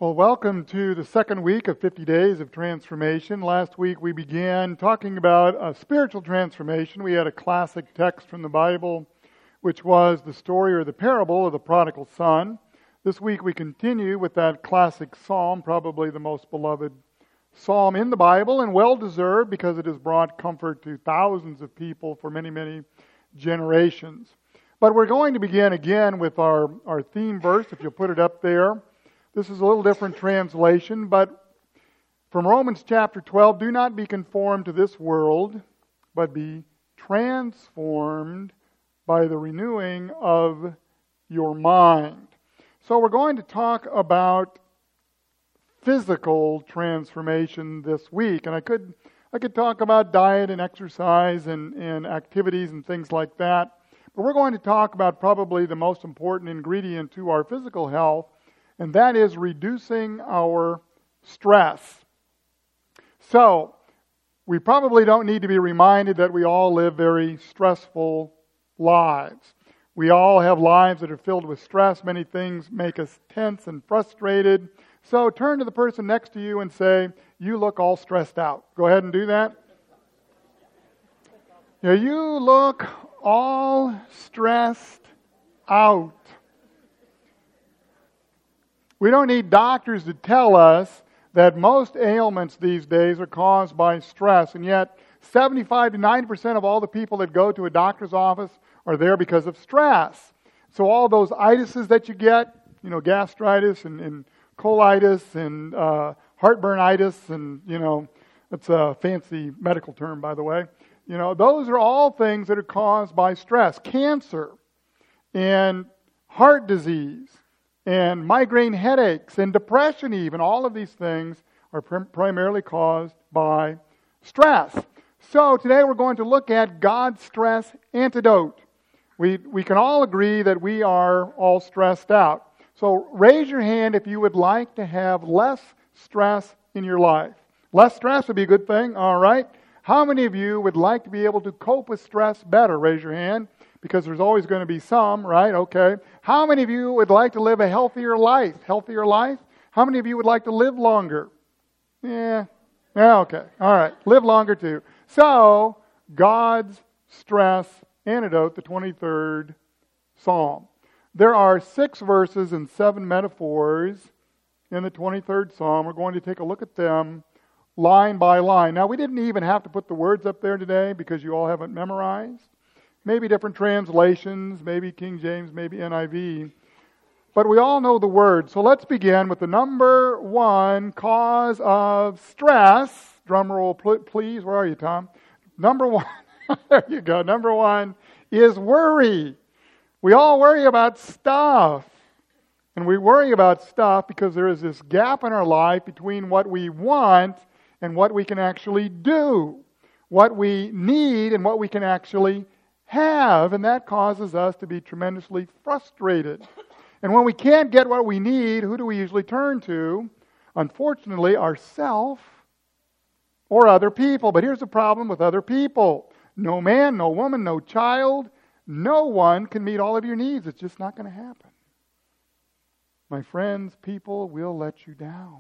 Well, welcome to the second week of 50 Days of Transformation. Last week we began talking about a spiritual transformation. We had a classic text from the Bible, which was the story or the parable of the prodigal son. This week we continue with that classic psalm, probably the most beloved psalm in the Bible, and well-deserved because it has brought comfort to thousands of people for many, many generations. But we're going to begin again with our theme verse, if you'll put it up there. This is a little different translation, but from Romans chapter 12, do not be conformed to this world, but be transformed by the renewing of your mind. So we're going to talk about physical transformation this week, and I could talk about diet and exercise and activities and things like that, but we're going to talk about probably the most important ingredient to our physical health, and that is reducing our stress. So, we probably don't need to be reminded that we all live very stressful lives. We all have lives that are filled with stress. Many things make us tense and frustrated. So turn to the person next to you and say, "You look all stressed out." Go ahead and do that. You look all stressed out. We don't need doctors to tell us that most ailments these days are caused by stress, and yet 75 to 90% of all the people that go to a doctor's office are there because of stress. So all those itises that you get, gastritis and colitis and heartburnitis, and, that's a fancy medical term, by the way. Those are all things that are caused by stress. Cancer and heart disease and migraine headaches and depression even. All of these things are primarily caused by stress. So today we're going to look at God's stress antidote. We can all agree that we are all stressed out. So raise your hand if you would like to have less stress in your life. Less stress would be a good thing, all right? How many of you would like to be able to cope with stress better? Raise your hand. Because there's always going to be some, right? Okay. How many of you would like to live a healthier life? Healthier life? How many of you would like to live longer? Yeah, okay. All right. Live longer too. So, God's stress antidote, the 23rd Psalm. There are 6 verses and 7 metaphors in the 23rd Psalm. We're going to take a look at them line by line. Now, we didn't even have to put the words up there today because you all haven't memorized. Maybe different translations, maybe King James, maybe NIV. But we all know the word. So let's begin with the number 1 cause of stress. Drum roll, please. Where are you, Tom? Number 1. There you go. Number 1 is worry. We all worry about stuff. And we worry about stuff because there is this gap in our life between what we want and what we can actually do. What we need and what we can actually have, and that causes us to be tremendously frustrated. And when we can't get what we need, who do we usually turn to? Unfortunately, ourselves or other people. But here's the problem with other people. No man, no woman, no child, no one can meet all of your needs. It's just not going to happen. My friends, people will let you down.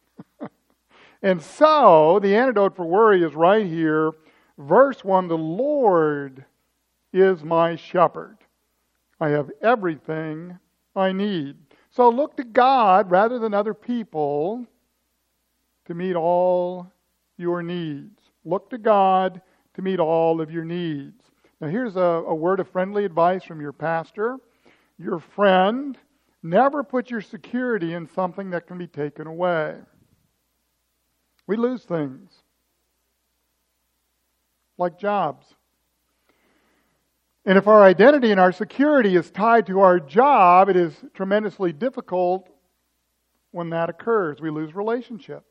And so, the antidote for worry is right here. Verse 1, the Lord is my shepherd. I have everything I need. So look to God rather than other people to meet all your needs. Look to God to meet all of your needs. Now here's a word of friendly advice from your pastor, your friend. Never put your security in something that can be taken away. We lose things, like jobs. And if our identity and our security is tied to our job, it is tremendously difficult when that occurs. We lose relationships.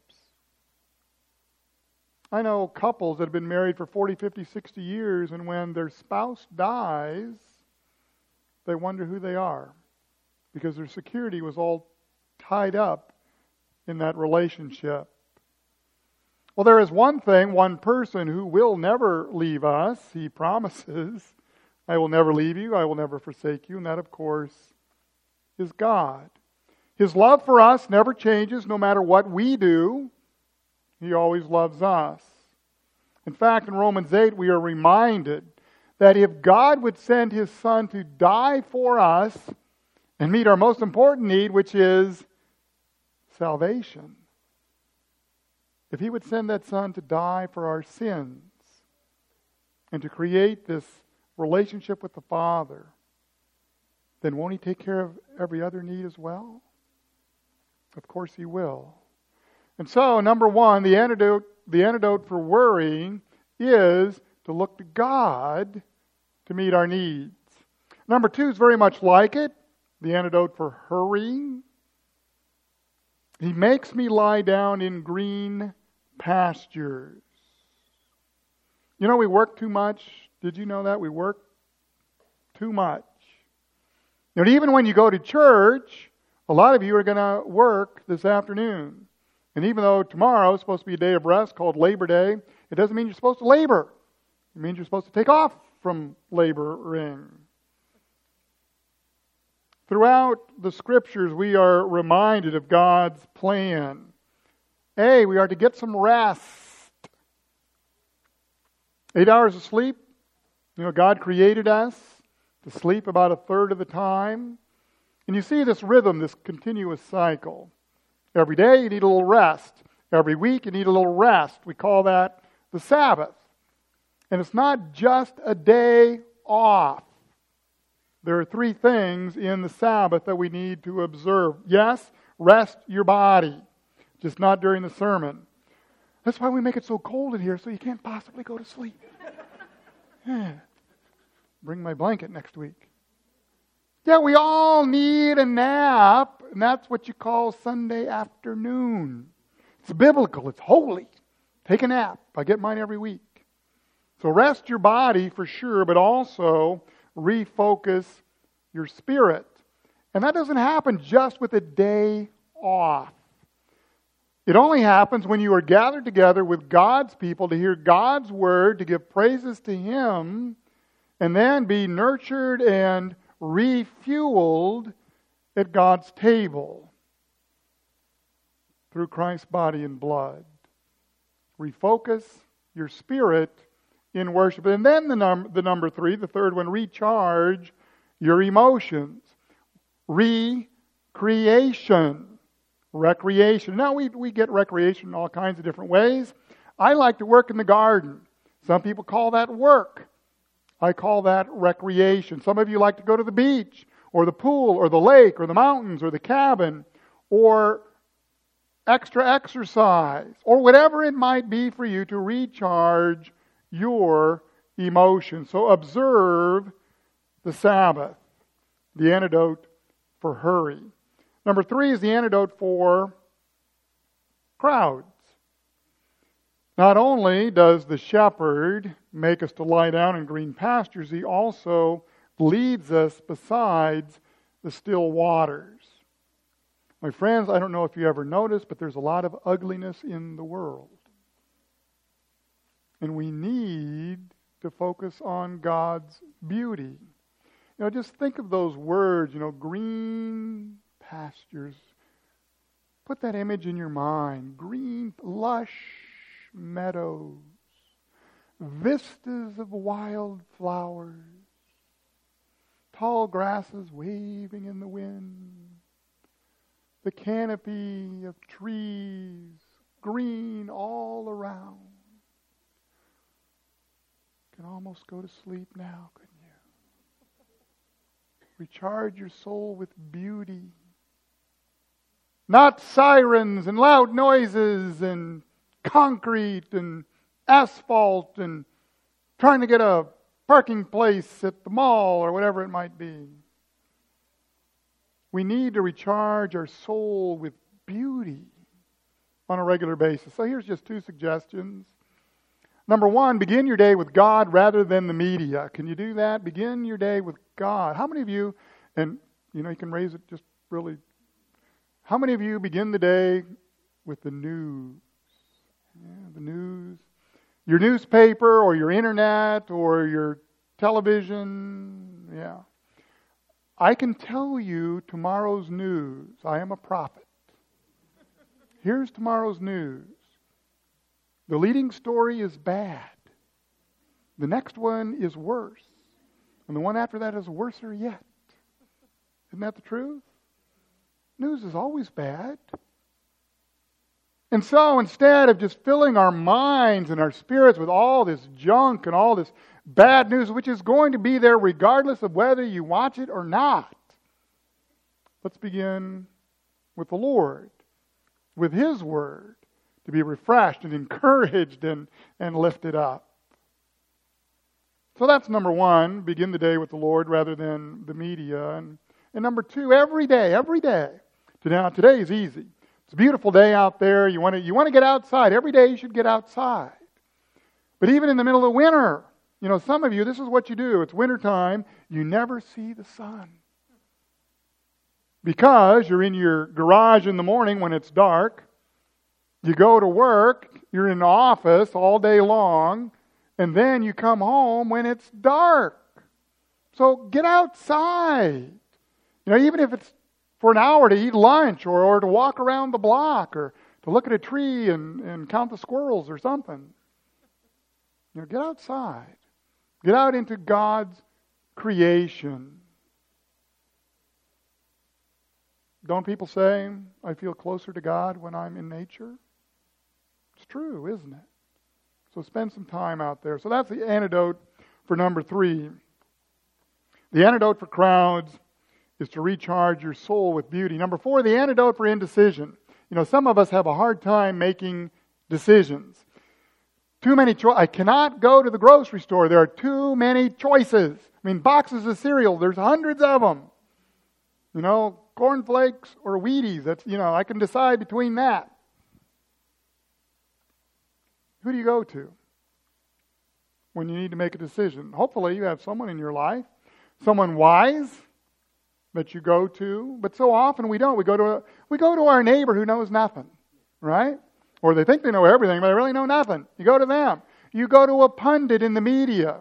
I know couples that have been married for 40, 50, 60 years, and when their spouse dies, they wonder who they are because their security was all tied up in that relationship. Well, there is one person who will never leave us. He promises, I will never leave you, I will never forsake you. And that, of course, is God. His love for us never changes no matter what we do. He always loves us. In fact, in Romans 8, we are reminded that if God would send His Son to die for us and meet our most important need, which is salvation, if He would send that Son to die for our sins and to create this relationship with the Father, then won't He take care of every other need as well? Of course He will. And so, number one, the antidote for worrying is to look to God to meet our needs. Number two is very much like it, the antidote for hurrying. He makes me lie down in green pastures. You know, we work too much. Did you know that? We work too much. And even when you go to church, a lot of you are going to work this afternoon. And even though tomorrow is supposed to be a day of rest called Labor Day, it doesn't mean you're supposed to labor. It means you're supposed to take off from laboring. Throughout the Scriptures, we are reminded of God's plan. A, we are to get some rest. 8 hours of sleep. You know, God created us to sleep about a third of the time. And you see this rhythm, this continuous cycle. Every day you need a little rest. Every week you need a little rest. We call that the Sabbath. And it's not just a day off. There are 3 things in the Sabbath that we need to observe. Yes, rest your body, just not during the sermon. That's why we make it so cold in here, so you can't possibly go to sleep. Bring my blanket next week. Yeah, we all need a nap, and that's what you call Sunday afternoon. It's biblical, it's holy. Take a nap. I get mine every week. So rest your body for sure, but also refocus your spirit. And that doesn't happen just with a day off. It only happens when you are gathered together with God's people to hear God's word, to give praises to Him, and then be nurtured and refueled at God's table through Christ's body and blood. Refocus your spirit in worship. And then the number 3, the third one, recharge your emotions. Recreation. Recreation. Now we get recreation in all kinds of different ways. I like to work in the garden. Some people call that work. I call that recreation. Some of you like to go to the beach or the pool or the lake or the mountains or the cabin or extra exercise or whatever it might be for you to recharge your emotions. So observe the Sabbath, the antidote for hurry. Number 3 is the antidote for crowds. Not only does the shepherd make us to lie down in green pastures, he also leads us besides the still waters. My friends, I don't know if you ever noticed, but there's a lot of ugliness in the world. And we need to focus on God's beauty. You know, just think of those words, green pastures. Put that image in your mind. Green, lush meadows. Vistas of wild flowers. Tall grasses waving in the wind. The canopy of trees, green all around. You can almost go to sleep now, couldn't you? Recharge your soul with beauty. Not sirens and loud noises and concrete and asphalt and trying to get a parking place at the mall or whatever it might be. We need to recharge our soul with beauty on a regular basis. So here's just 2 suggestions. Number 1, begin your day with God rather than the media. Can you do that? Begin your day with God. How many of you, and you can raise it just really, how many of you begin the day with the news? Yeah, the news. Your newspaper or your internet or your television. Yeah. I can tell you tomorrow's news. I am a prophet. Here's tomorrow's news. The leading story is bad. The next one is worse. And the one after that is worser yet. Isn't that the truth? News is always bad. And so instead of just filling our minds and our spirits with all this junk and all this bad news, which is going to be there regardless of whether you watch it or not, let's begin with the Lord, with His Word, to be refreshed and encouraged and lifted up. So that's number one, begin the day with the Lord rather than the media. And number two, every day. Now, today is easy. It's a beautiful day out there. You want to get outside. Every day you should get outside. But even in the middle of winter, some of you, this is what you do. It's wintertime. You never see the sun. Because you're in your garage in the morning when it's dark. You go to work. You're in the office all day long. And then you come home when it's dark. So get outside. Even if it's for an hour to eat lunch or to walk around the block or to look at a tree and count the squirrels or something. Get outside. Get out into God's creation. Don't people say, I feel closer to God when I'm in nature? It's true, isn't it? So spend some time out there. So that's the antidote for number 3. The antidote for crowds is to recharge your soul with beauty. Number 4, the antidote for indecision. Some of us have a hard time making decisions. Too many choices. I cannot go to the grocery store. There are too many choices. Boxes of cereal. There's hundreds of them. Cornflakes or Wheaties. That's, I can decide between that. Who do you go to when you need to make a decision? Hopefully you have someone in your life, someone wise that you go to. But so often we don't. We go to our neighbor who knows nothing, right? Or they think they know everything, but they really know nothing. You go to them. You go to a pundit in the media.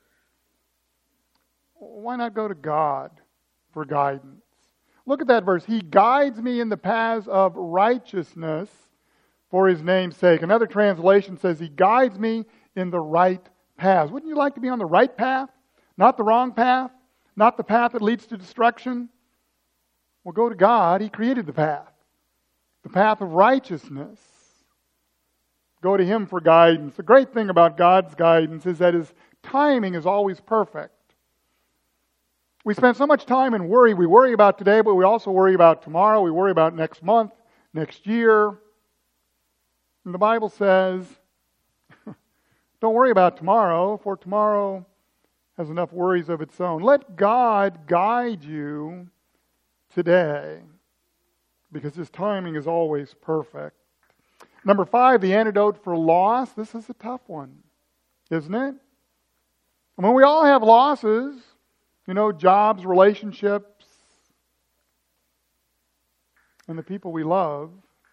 Why not go to God for guidance? Look at that verse. He guides me in the paths of righteousness for His name's sake. Another translation says He guides me in the right paths. Wouldn't you like to be on the right path? Not the wrong path? Not the path that leads to destruction? Well, go to God. He created the path of righteousness. Go to Him for guidance. The great thing about God's guidance is that His timing is always perfect. We spend so much time in worry. We worry about today, but we also worry about tomorrow. We worry about next month, next year. And the Bible says, don't worry about tomorrow, for tomorrow has enough worries of its own. Let God guide you today, because His timing is always perfect. Number 5, the antidote for loss. This is a tough one, isn't it? We all have losses. Jobs, relationships, and the people we love.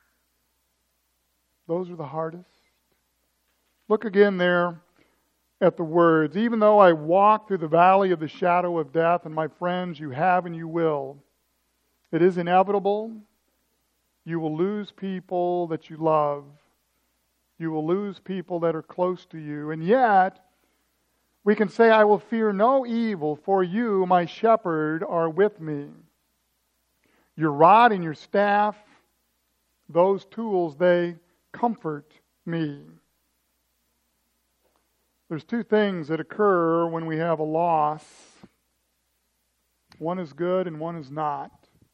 Those are the hardest. Look again there at the words. Even though I walk through the valley of the shadow of death, and my friends, you have and you will. It is inevitable. You will lose people that you love. You will lose people that are close to you. And yet, we can say, I will fear no evil, for you, my shepherd, are with me. Your rod and your staff, those tools, they comfort me. There's 2 things that occur when we have a loss. One is good and one is not.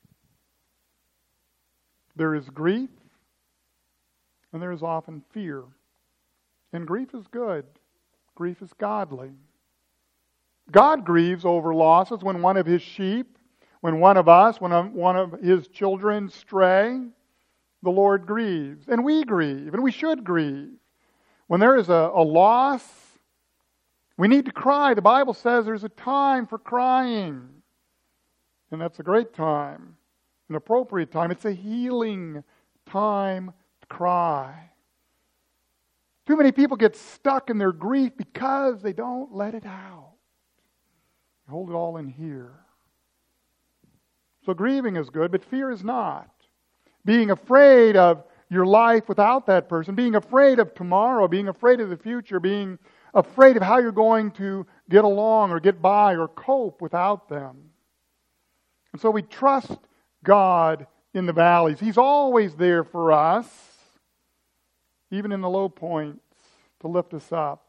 There is grief, and there is often fear. And grief is good. Grief is godly. God grieves over losses when one of His sheep, when one of us, when one of His children stray. The Lord grieves. And we grieve. And we should grieve. When there is a loss, we need to cry. The Bible says there's a time for crying. And that's a great time. An appropriate time. It's a healing time to cry. Too many people get stuck in their grief because they don't let it out. They hold it all in here. So grieving is good, but fear is not. Being afraid of your life without that person, being afraid of tomorrow, being afraid of the future, being afraid of how you're going to get along or get by or cope without them. And so we trust God in the valleys. He's always there for us, even in the low points, to lift us up.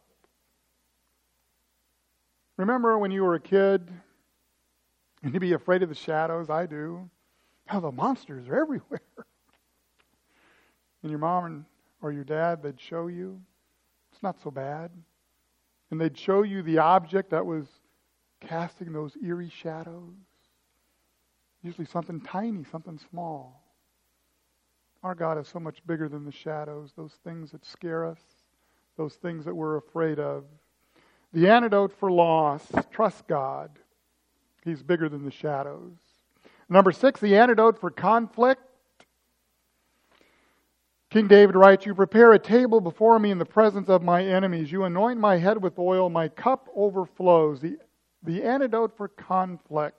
Remember when you were a kid and you'd be afraid of the shadows? I do. How the monsters are everywhere. And your mom or your dad, they'd show you, it's not so bad. And they'd show you the object that was casting those eerie shadows. Usually something tiny, something small. Our God is so much bigger than the shadows, those things that scare us, those things that we're afraid of. The antidote for loss, trust God. He's bigger than the shadows. Number 6, the antidote for conflict. King David writes, "You prepare a table before me in the presence of my enemies. You anoint my head with oil. My cup overflows." The antidote for conflict.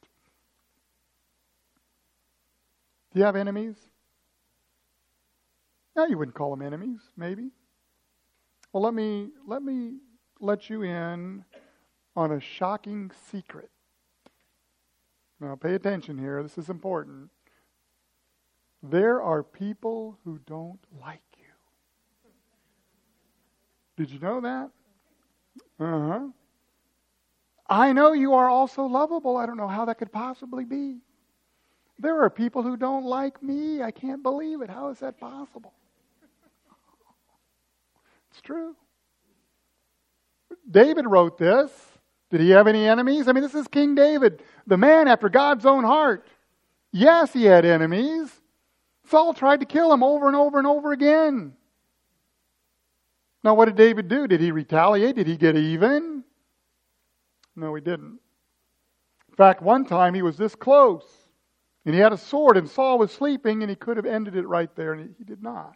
Do you have enemies? No, you wouldn't call them enemies, maybe. Well, let me let you in on a shocking secret. Now, pay attention here. This is important. There are people who don't like you. Did you know that? Uh-huh. I know you are also lovable. I don't know how that could possibly be. There are people who don't like me. I can't believe it. How is that possible? It's true. David wrote this. Did he have any enemies? I mean, this is King David, the man after God's own heart. Yes, he had enemies. Saul tried to kill him over and over and over again. Now, what did David do? Did he retaliate? Did he get even? No, he didn't. In fact, one time he was this close. And he had a sword, and Saul was sleeping, and he could have ended it right there, and he did not.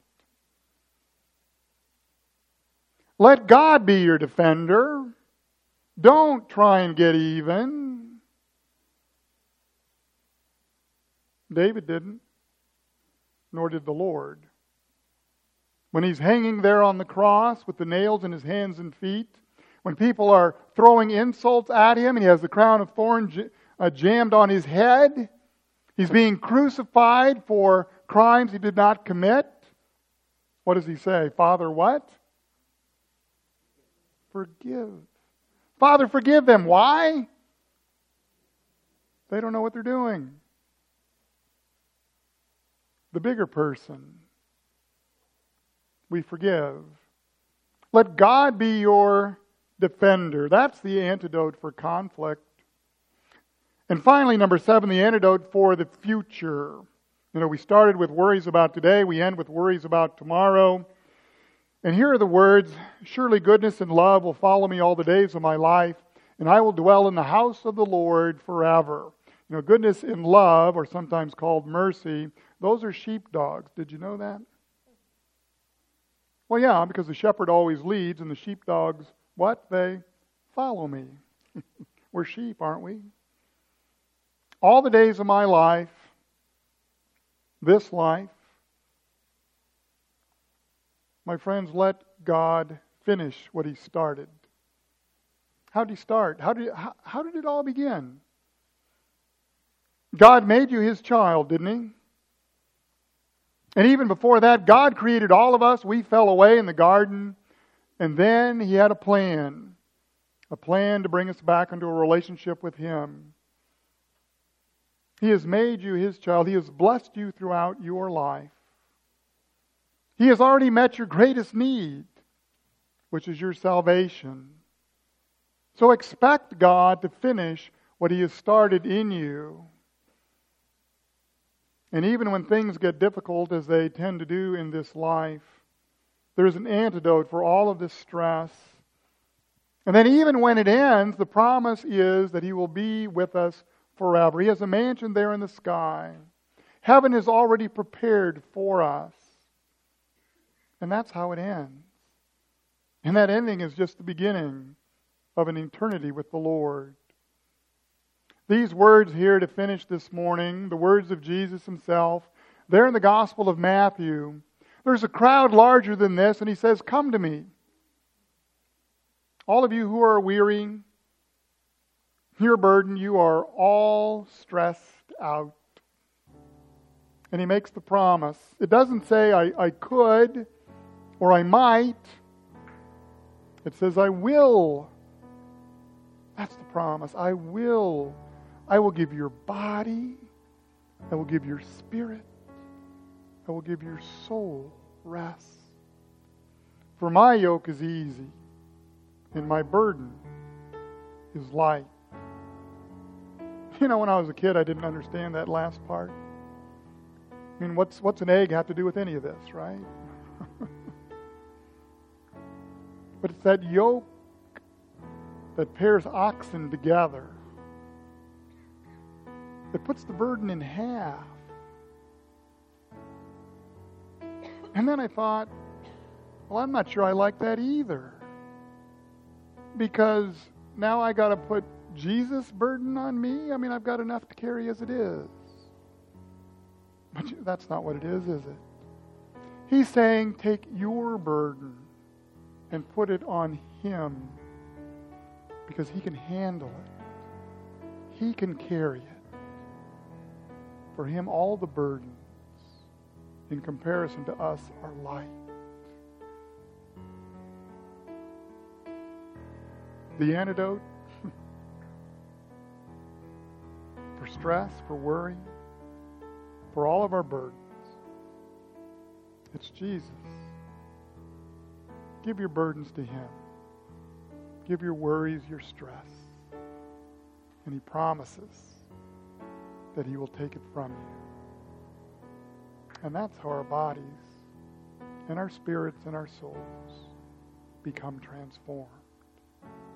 Let God be your defender. Don't try and get even. David didn't, nor did the Lord. When he's hanging there on the cross with the nails in his hands and feet, when people are throwing insults at him and he has the crown of thorns jammed on his head, he's being crucified for crimes he did not commit. What does he say? Father, what? Forgive. Father, forgive them. Why? They don't know what they're doing. The bigger person, we forgive. Let God be your defender. That's the antidote for conflict. And finally, number 7, the antidote for the future. You know, we started with worries about today. We end with worries about tomorrow. And here are the words, "Surely goodness and love will follow me all the days of my life, and I will dwell in the house of the Lord forever." You know, goodness and love, or sometimes called mercy, those are sheepdogs. Did you know that? Well, yeah, because the shepherd always leads, and the sheepdogs, what? They follow me. We're sheep, aren't we? All the days of my life, this life, my friends, let God finish what He started. How did He start? How did it all begin? God made you His child, didn't He? And even before that, God created all of us. We fell away in the garden. And then He had a plan to bring us back into a relationship with Him. He has made you His child. He has blessed you throughout your life. He has already met your greatest need, which is your salvation. So expect God to finish what He has started in you. And even when things get difficult, as they tend to do in this life, there's an antidote for all of this stress. And then even when it ends, the promise is that He will be with us forever. He has a mansion there in the sky. Heaven is already prepared for us. And that's how it ends. And that ending is just the beginning of an eternity with the Lord. These words here to finish this morning, the words of Jesus himself, they're in the Gospel of Matthew. There's a crowd larger than this, and he says, "Come to me. All of you who are weary, your burden, you are all stressed out." And he makes the promise. It doesn't say, I could or I might. It says, I will. That's the promise. I will. I will give your body. I will give your spirit. I will give your soul rest. For my yoke is easy, and my burden is light. You know, when I was a kid, I didn't understand that last part. I mean, what's an egg have to do with any of this, right? But it's that yoke that pairs oxen together that puts the burden in half. And then I thought, well, I'm not sure I like that either. Because now I got to put Jesus' burden on me? I mean, I've got enough to carry as it is. But that's not what it is it? He's saying, take your burden and put it on Him. Because He can handle it. He can carry it. For Him, all the burdens, in comparison to us, are light. The antidote for stress, for worry, for all of our burdens, it's Jesus. Give your burdens to Him. Give your worries, your stress. And He promises that He will take it from you. And that's how our bodies and our spirits and our souls become transformed.